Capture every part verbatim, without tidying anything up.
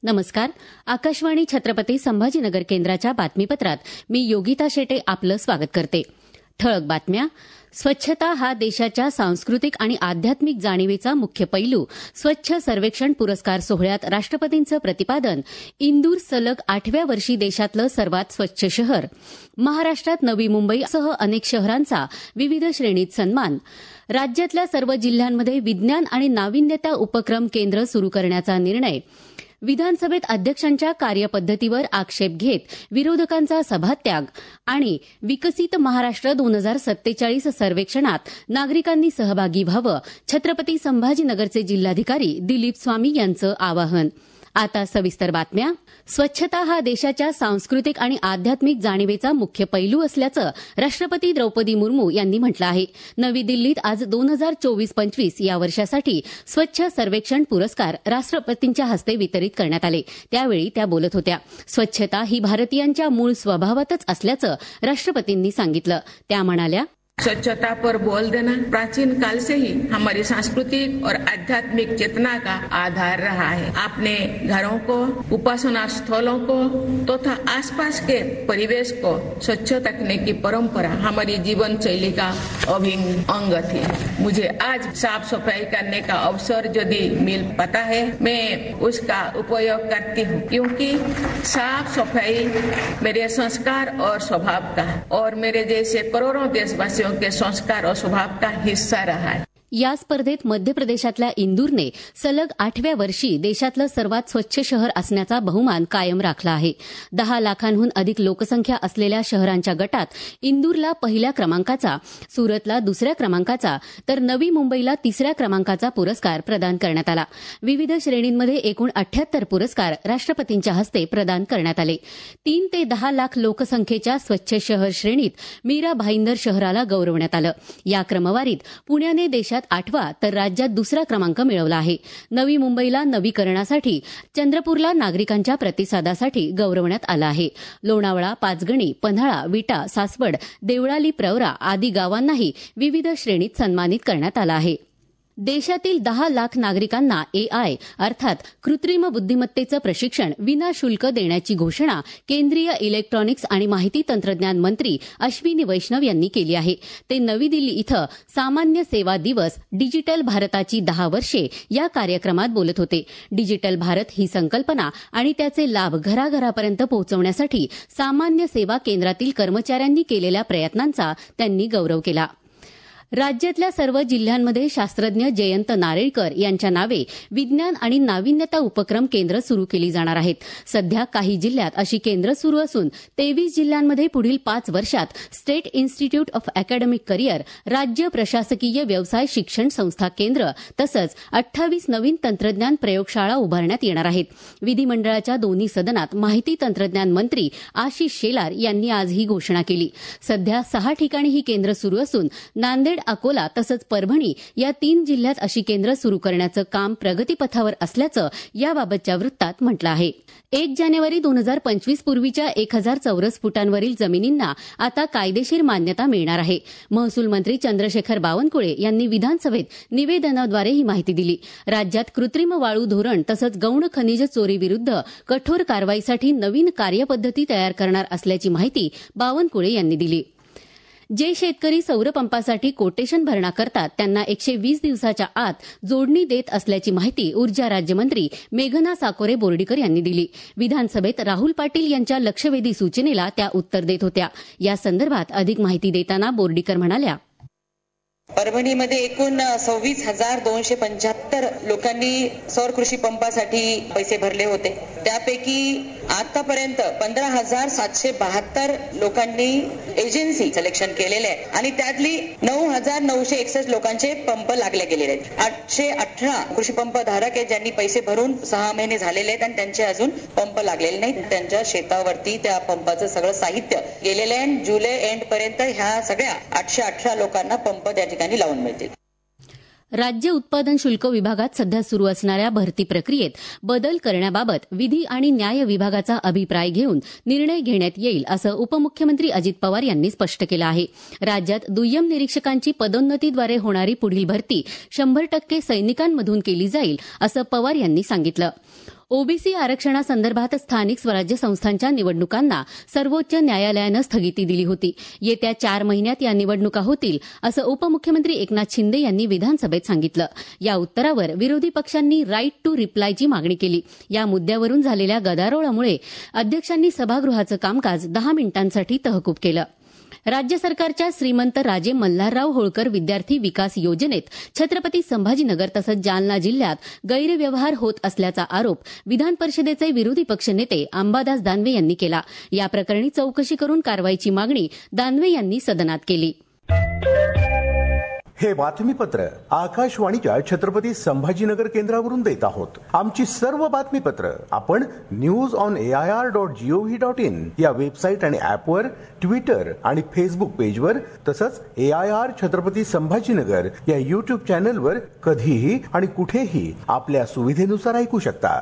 नमस्कार. आकाशवाणी छत्रपती संभाजीनगर केंद्राच्या बातमीपत्रात मी योगिता शेटे आपलं स्वागत करते. ठळक बातम्या. स्वच्छता हा देशाच्या सांस्कृतिक आणि आध्यात्मिक जाणीवेचा मुख्य पैलू. स्वच्छ सर्वेक्षण पुरस्कार सोहळ्यात राष्ट्रपतींचं प्रतिपादन. इंदूर सलग आठव्या वर्षी देशातलं सर्वात स्वच्छ शहर. महाराष्ट्रात नवी मुंबईसह अनेक शहरांचा विविध श्रेणीत सन्मान. राज्यातल्या सर्व जिल्ह्यांमध्ये विज्ञान आणि नाविन्यता उपक्रम केंद्र सुरू करण्याचा निर्णय. विधानसभेत अध्यक्षांच्या कार्यपद्धतीवर आक्षेप घेत विरोधकांचा सभात्याग. आणि विकसित महाराष्ट्र दोन हजार सत्तेचाळीस सर्वेक्षणात नागरिकांनी सहभागी व्हावं, छत्रपती संभाजीनगरचे जिल्हाधिकारी दिलीप स्वामी यांचं आवाहन. आता सविस्तर बातम्या. स्वच्छता हा देशाच्या सांस्कृतिक आणि आध्यात्मिक जाणीवेचा मुख्य पैलू असल्याचं राष्ट्रपती द्रौपदी मुर्मू यांनी म्हटलं आहे. नवी दिल्लीत आज दोन हजार चोवीस पंचवीस या वर्षासाठी स्वच्छ सर्वेक्षण पुरस्कार राष्ट्रपतींच्या हस्ते वितरित करण्यात आले. त्यावेळी त्या बोलत होत्या. स्वच्छता ही भारतीयांच्या मूळ स्वभावातच असल्याचं राष्ट्रपतींनी सांगितलं. त्या म्हणाल्या, स्वच्छता पर बोल देना प्राचीन काल से ही हमारी सांस्कृतिक और आध्यात्मिक चेतना का आधार रहा है. अपने घरों को, उपासना स्थलों को तथा तो आसपास के परिवेश को स्वच्छ रखने की परंपरा हमारी जीवन शैली का अभिन्न अंग थी. मुझे आज साफ सफाई करने का अवसर यदि मिल पाता है, मैं उसका उपयोग करती हूँ, क्योंकि साफ सफाई मेरे संस्कार और स्वभाव का और मेरे जैसे करोड़ों देशवासियों के संस्कार और स्वभाव का हिस्सा रहा है. या स्पर्धेत मध्य प्रदेशातल्या इंदूरने सलग आठव्या वर्षी देशातलं सर्वात स्वच्छ शहर असण्याचा बहुमान कायम राखला आहे. दहा लाखांहून अधिक लोकसंख्या असलेल्या शहरांच्या गटात इंदूरला पहिल्या क्रमांकाचा, सुरतला दुसऱ्या क्रमांकाचा तर नवी मुंबईला तिसऱ्या क्रमांकाचा पुरस्कार प्रदान करण्यात आला. विविध श्रेणींमध्ये एकूण अठ्ठ्याहत्तर पुरस्कार राष्ट्रपतींच्या हस्ते प्रदान करण्यात आले. तीन ते दहा लाख लोकसंख्येच्या स्वच्छ शहर श्रेणीत मीरा भाईंदर शहराला गौरवण्यात आलं. या क्रमवारीत पुण्याने देशात आठवा तर राज्यात दुसरा क्रमांक मिळवला आहे. नवी मुंबईला नवीकरणासाठी, चंद्रपूरला नागरिकांच्या प्रतिसादासाठी गौरवण्यात आलं आहे. लोणावळा, पाचगणी, पन्हाळा, विटा, सासवड, देवळाली, प्रवरा आदी गावांनाही विविध श्रेणीत सन्मानित करण्यात आलं आहे. देशातील दहा लाख नागरिकांना एआय अर्थात कृत्रिम बुद्धिमत्तेचं प्रशिक्षण विनाशुल्क देण्याची घोषणा केंद्रीय इलेक्ट्रॉनिक्स आणि माहिती तंत्रज्ञान मंत्री अश्विनी वैष्णव यांनी केली आहे. ते नवी दिल्ली इथं सामान्य सेवा दिवस डिजिटल भारताची दहा वर्षे या कार्यक्रमात बोलत होते. डिजिटल भारत ही संकल्पना आणि त्याचे लाभ घराघरापर्यंत पोहोचवण्यासाठी सामान्य सेवा केंद्रातील कर्मचाऱ्यांनी केलेल्या प्रयत्नांचा त्यांनी गौरव केला. राज्यातल्या सर्व जिल्ह्यांमध्ये शास्त्रज्ञ जयंत नारळीकर यांच्या नावे विज्ञान आणि नाविन्यता उपक्रम केंद्र सुरू केली जाणार आहेत. सध्या काही जिल्ह्यात अशी केंद्र सुरू असून तेवीस जिल्ह्यांमध्ये पुढील पाच वर्षात state institute of academic career, राज्य प्रशासकीय व्यवसाय शिक्षण संस्था केंद्र तसंच अठ्ठावीस नवीन तंत्रज्ञान प्रयोगशाळा उभारण्यात येणार आहेत. विधिमंडळाच्या दोन्ही सदनात माहिती तंत्रज्ञान मंत्री आशिष शेलार यांनी आज ही घोषणा केली. सध्या सहा ठिकाणी ही केंद्र सुरू असून नांदेड, अकोला तसंच परभणी या तीन जिल्ह्यात अशी केंद्र सुरू करण्याचं काम प्रगतीपथावर असल्याचं याबाबतच्या वृत्तात म्हटलं आहे. एक जानेवारी दोन हजार पंचवीस पूर्वीच्या एक हजार चौरस फुटांवरील जमिनींना आता कायदेशीर मान्यता मिळणार आहे. महसूल मंत्री चंद्रशेखर बावनकुळे यांनी विधानसभेत निवेदनाद्वारे ही माहिती दिली. राज्यात कृत्रिम वाळू धोरण तसंच गौण खनिज चोरीविरुद्ध कठोर कारवाईसाठी नवीन कार्यपद्धती तयार करणार असल्याची माहिती बावनकुळे यांनी दिली. जे शेतकरी सौरपंपासाठी कोटेशन भरणा करतात त्यांना एकशे वीस दिवसाच्या आत जोडणी देत असल्याची माहिती ऊर्जा राज्यमंत्री मेघना साकोरे बोर्डीकर यांनी दिली. विधानसभेत राहुल पाटील यांच्या लक्षवेधी सूचनेला त्या उत्तर देत होत्या. या संदर्भात अधिक माहिती देताना बोर्डीकर म्हणाल्या, परभणीमध्ये एकूण सव्वीस हजार दोनशे पंच्याहत्तर लोकांनी सौर कृषी पंपासाठी पैसे भरले होते. त्यापैकी आतापर्यंत पंधरा हजार सातशे बहात्तर लोकांनी एजन्सी सिलेक्शन केलेले आहे आणि त्यातली नऊ हजार नऊशे एकसष्ट लोकांचे पंप लागले गेलेले आहेत. आठशे अठरा कृषी पंप धारक आहेत ज्यांनी पैसे भरून सहा महिने झालेले आहेत आणि त्यांचे अजून पंप लागलेले नाहीत. त्यांच्या शेतावरती त्या पंपाचं सगळं साहित्य गेलेलं आहे. जुलै एंड पर्यंत ह्या सगळ्या आठशे अठरा लोकांना पंप त्या ठिकाणी लावून मिळतील. राज्य उत्पादन शुल्क विभागात सध्या सुरू असणाऱ्या भरती प्रक्रियेत बदल करण्याबाबत विधी आणि न्याय विभागाचा अभिप्राय घेऊन निर्णय घेण्यात येईल असं उपमुख्यमंत्री अजित पवार यांनी स्पष्ट केलं आहे. राज्यात दुय्यम निरीक्षकांची पदोन्नतीद्वारे होणारी पुढील भरती शंभर टक्के सैनिकांमधून केली जाईल असं पवार यांनी सांगितलं. ओबीसी आरक्षणासंदर्भात स्थानिक स्वराज्य संस्थांच्या निवडणुकांना सर्वोच्च न्यायालयानं स्थगिती दिली होती. येत्या चार महिन्यात या निवडणुका होतील असं उपमुख्यमंत्री एकनाथ शिंदे यांनी विधानसभेत सांगितलं. या उत्तरावर विरोधी पक्षांनी राईट टू रिप्लायची मागणी केली. या मुद्द्यावरून झालेल्या गदारोळामुळे अध्यक्षांनी सभागृहाचं कामकाज दहा मिनिटांसाठी तहकूब केलं. राज्य सरकारच्या श्रीमंत राजे मल्हारराव होळकर विद्यार्थी विकास योजनेत छत्रपती संभाजीनगर तसंच जालना जिल्ह्यात गैरव्यवहार होत असल्याचा आरोप विधान परिषदेचे विरोधी पक्षनेते अंबादास दानवे यांनी केला. या प्रकरणी चौकशी करून कारवाईची मागणी दानवे यांनी सदनात केली. हे बातमीपत्र आकाशवाणीच्या छत्रपती संभाजीनगर केंद्रावरून देत आहोत. आमची सर्व बातमीपत्र आपण news on A I R dot G O V dot in या वेबसाईट आणि ऍपवर, ट्विटर आणि फेसबुक पेजवर तसंच A I R Chhatrapati Sambhajinagar या युट्यूब चॅनलवर कधीही आणि कुठेही आपल्या सुविधेनुसार ऐकू शकता.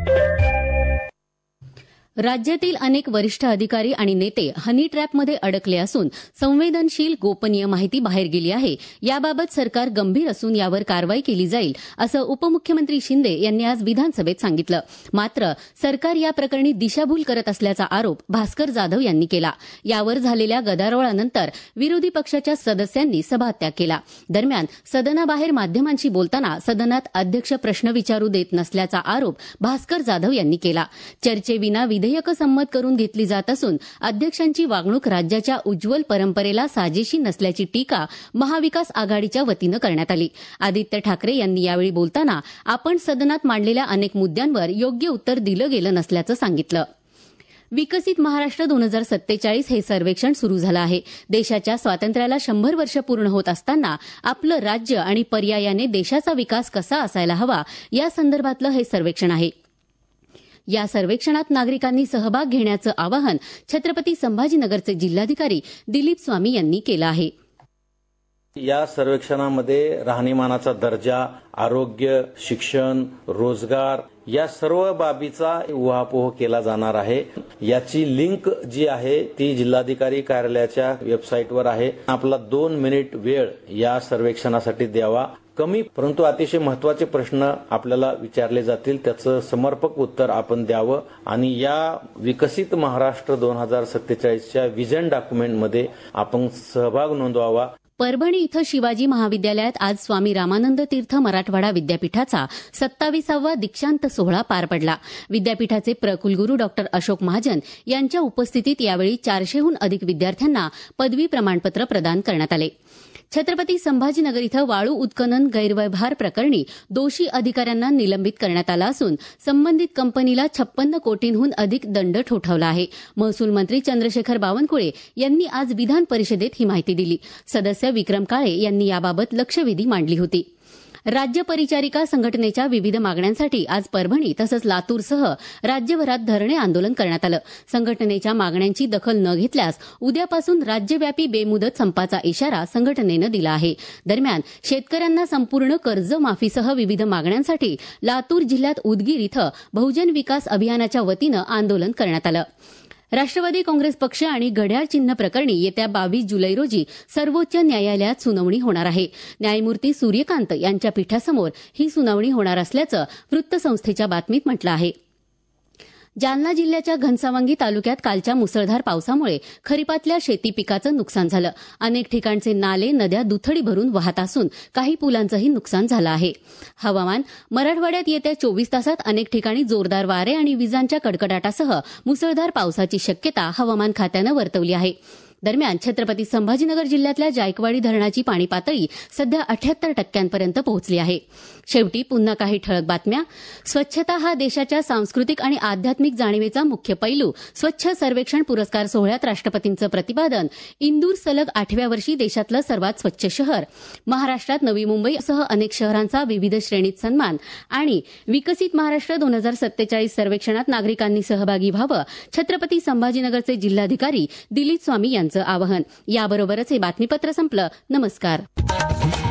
राज्यातील अनेक वरिष्ठ अधिकारी आणि नेते हनी ट्रॅपमध्ये अडकले असून संवेदनशील गोपनीय माहिती बाहेर गेली आहे. याबाबत सरकार गंभीर असून यावर कारवाई केली जाईल असं उपमुख्यमंत्री शिंदे यांनी आज विधानसभेत सांगितलं. मात्र सरकार या प्रकरणी दिशाभूल करत असल्याचा आरोप भास्कर जाधव यांनी केला. यावर झालेल्या गदारोळानंतर विरोधी पक्षाच्या सदस्यांनी सभात्याग केला. दरम्यान सदनाबाहेर माध्यमांशी बोलताना सदनात अध्यक्ष प्रश्न विचारू देत नसल्याचा आरोप भास्कर जाधव यांनी केला. चर्चेविना विधेयकं संमत करून घेतली जात असून अध्यक्षांची वागणूक राज्याच्या उज्ज्वल परंपरेला साजेशी नसल्याची टीका महाविकास आघाडीच्या वतीनं करण्यात आली. आदित्य ठाकरे यांनी यावेळी बोलताना आपण सदनात मांडलेल्या अनेक मुद्द्यांवर योग्य उत्तर दिलं गेलं नसल्याचं सांगितलं. विकसित महाराष्ट्र दोन हजार सत्तेचाळीस हे सर्वेक्षण सुरू झालं आहे. देशाच्या स्वातंत्र्याला शंभर वर्ष पूर्ण होत असताना आपलं राज्य आणि पर्यायाने देशाचा विकास कसा असायला हवा या संदर्भातलं हे सर्वेक्षण आहे. या सर्वेक्षणात नागरिकांनी सहभाग घेण्याचं आवाहन छत्रपती संभाजीनगरचे जिल्हाधिकारी दिलीप स्वामी यांनी केलं आहे. या सर्वेक्षणामध्ये राहणीमानाचा दर्जा, आरोग्य, शिक्षण, रोजगार या सर्व बाबीचा उहापोह केला जाणार आहे. याची लिंक जी आहे ती जिल्हाधिकारी कार्यालयाच्या वेबसाईटवर आहे. आपला दोन मिनिट वेळ या सर्वेक्षणासाठी द्यावा. कमी परंतु अतिशय महत्वाचे प्रश्न आपल्याला विचारले जातील, त्याचं समर्पक उत्तर आपण द्यावं आणि या विकसित महाराष्ट्र दोन हजार सत्तेचाळीसच्या व्हिजन डॉक्युमेंटमध्ये आपण सहभाग नोंदवावा. परभणी इथं शिवाजी महाविद्यालयात आज स्वामी रामानंद तीर्थ मराठवाडा विद्यापीठाचा सत्ताविसावा दीक्षांत सोहळा पार पडला. विद्यापीठाचे प्रकुलगुरू डॉक्टर अशोक महाजन यांच्या उपस्थितीत यावेळी चारशेहून अधिक विद्यार्थ्यांना पदवी प्रमाणपत्र प्रदान करण्यात आले. छत्रपती संभाजीनगर इथं वाळू उत्खनन गैरव्यवहार प्रकरणी दोषी अधिकाऱ्यांना निलंबित करण्यात आलं असून संबंधित कंपनीला छप्पन्न कोटींहून अधिक दंड ठोठावला आहे. महसूल मंत्री चंद्रशेखर बावनकुळे यांनी आज विधान परिषदेत ही माहिती दिली. सदस्य विक्रम काळे यांनी याबाबत लक्षवेधी मांडली होती. राज्य परिचारिका संघटनेच्या विविध मागण्यांसाठी आज परभणी तसंच लातूरसह राज्यभरात धरणे आंदोलन करण्यात आलं. संघटनेच्या मागण्यांची दखल न घेतल्यास उद्यापासून राज्यव्यापी बेमुदत संपाचा इशारा संघटनेनं दिला आहे. दरम्यान शेतकऱ्यांना संपूर्ण कर्जमाफीसह विविध मागण्यांसाठी लातूर जिल्ह्यात उदगीर इथं बहुजन विकास अभियानाच्या वतीनं आंदोलन करण्यात आलं. राष्ट्रवादी काँग्रेस पक्ष आणि घड्याळ चिन्ह प्रकरणी येत्या बावीस जुलै रोजी सर्वोच्च न्यायालयात सुनावणी होणार आहे. न्यायमूर्ती सूर्यकांत यांच्या पीठासमोर ही सुनावणी होणार असल्याचं वृत्तसंस्थेच्या बातमीत म्हटलं आहे. जालना जिल्ह्याच्या घनसावंगी तालुक्यात कालच्या मुसळधार पावसामुळे खरीपातल्या शेती पिकाचं नुकसान झालं. अनेक ठिकाणचे नाले, नद्या दुथडी भरून वाहत असून काही पुलांचंही नुकसान झालं आहे. हवामान मराठवाड्यात येत्या चोवीस तासात अनेक ठिकाणी जोरदार वारे आणि विजांच्या कडकडाटासह मुसळधार पावसाची शक्यता हवामान खात्यानं वर्तवली आहे. दरम्यान छत्रपती संभाजीनगर जिल्ह्यातल्या जायकवाडी धरणाची पाणी पातळी सध्या अठ्याहत्तर टक्क्यांपर्यंत पोहोचली आहे. शेवटी पुन्हा काही ठळक बातम्या. स्वच्छता हा देशाच्या सांस्कृतिक आणि आध्यात्मिक जाणीवेचा मुख्य पैलू. स्वच्छ सर्वेक्षण पुरस्कार सोहळ्यात राष्ट्रपतींचं प्रतिपादन. इंदूर सलग आठव्या वर्षी देशातलं सर्वात स्वच्छ शहर. महाराष्ट्रात नवी मुंबईसह अनेक शहरांचा विविध श्रेणीत सन्मान. आणि विकसित महाराष्ट्र दोन हजार सत्तेचाळीस सर्वेक्षणात नागरिकांनी सहभागी व्हावं, छत्रपती संभाजीनगरचे जिल्हाधिकारी दिलीप स्वामी यांचं आवाहन. याबरोबरच हे बातमीपत्र संपलं. नमस्कार.